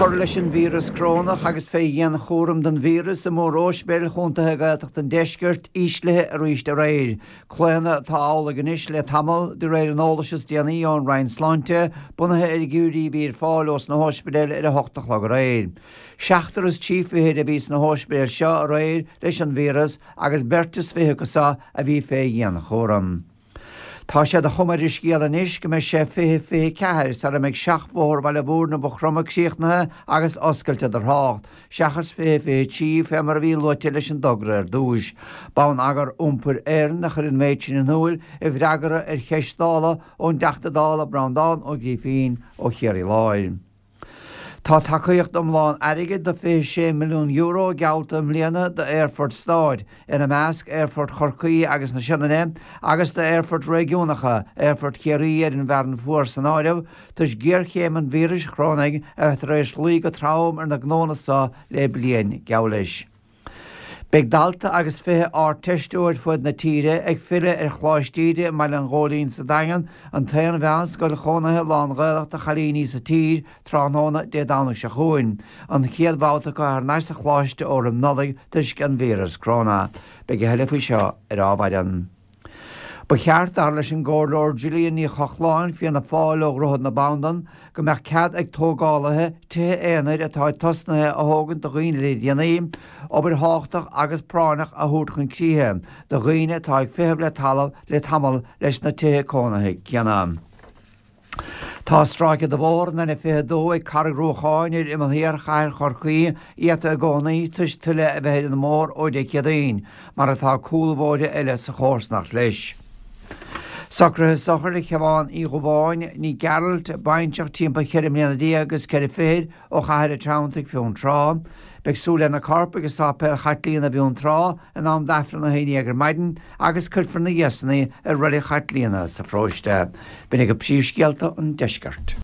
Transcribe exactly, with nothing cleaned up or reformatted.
chur leis an vírus crónach agus fé dhéana chóram den vírus a mór ósbéil chuntathe gailteach den deisgirt íslethe a ríist a réir. Chléanna tá ála ganis le tamil de réir an ólasas déanaí ón Ryan Slánte bunathe ar gúdaí bír fáil os na hósbéil ar a hochtach le réir. Seachtar is tíomhfuhéad a bhís na hósbéil seo a réir leis an vírus agus bertas fiche go sa a bhí fé dhéana chóram. Tá sé a chumar is cíal anis go me sé fé fé ceir sa a meid seachmhór bhile búr na bchromach síochnathe agus oscailte ar hácht. Seachas fé fé tí fé mar bhí loite leis an dogra ar dúis. Bán agar úmpur éan nach chur an méid sin an húil i bhreagara ar cheistála ón deachtadála brandán ó gífín ó chéirí láil. Tá tacaíocht amláin aige de fé sé milliún euro gealta mbliana de Airfort Stáid ina measc Airfort Chorcaí agus na Sinné agus de Airfort régiúnacha Airfort Chéirí ar an bhean fuair san áirimh tus géir chéim an vírus chrónaig a rééis lí go trám ar na gnónasá le blion geolais. Beg dalta agus fé á teistúir fud na tíre ag file ar chláistíide me an ggólín sa dagan an taon bheans go le chonathe lán gaiileach a chalíní sa tír tránóna dé dánach se chuin. An chéad bháta go ar neis a chláiste óm nodaigh tuis an vírus cróna. Beg i heile faoi seo ar ábhaidan. Ba cheart ar leis an ggóirlóir Julian í chochláin fi na fáil ó ruhad na bandan go meach cead ag tógálathe tuthe éanaid atá tosnathe a thugann do dhaoine le déanaí obair háchtach agus pránach a thuúrchan críthe do dhaoine tá ag fitheh le talamh le tamil leis na tuthe cónathe ceanna. Tá stráice do bhór na na fidó ag cargrúcháinir i mhéar chair Chorcaí iad a gcónaí tuis tuile a bheith an mór ó de ceadaín mar atá cúlmhóide eile sa chósnach leis. Sacrathe sochar i cheamán í gobháin ní gearalt bainteach timp cheir mléana dí agus ceir féad ó chair a trántaigh fiún trá, beag súla na carpa agus sápéil chatlíonna bhún trá an am dafran na haine agur maidin agus curfar na dhéasnaí ar ruí chatlíonna sa fróiste. Bina go príomhscialta an deisgart.